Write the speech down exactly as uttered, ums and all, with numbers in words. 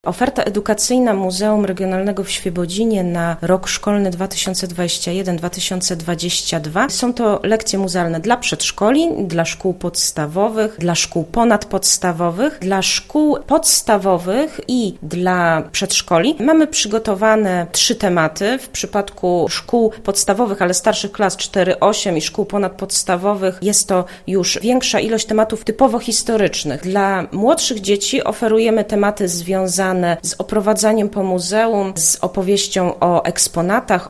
Oferta edukacyjna Muzeum Regionalnego w Świebodzinie na rok szkolny dwa tysiące dwudziesty pierwszy do dwa tysiące dwudziestego drugiego są to lekcje muzealne dla przedszkoli, dla szkół podstawowych, dla szkół ponadpodstawowych, dla szkół podstawowych i dla przedszkoli. Mamy przygotowane trzy tematy. W przypadku szkół podstawowych, ale starszych klas cztery osiem i szkół ponadpodstawowych jest to już większa ilość tematów typowo historycznych. Dla młodszych dzieci oferujemy tematy związane z oprowadzaniem po muzeum, z opowieścią o eksponatach,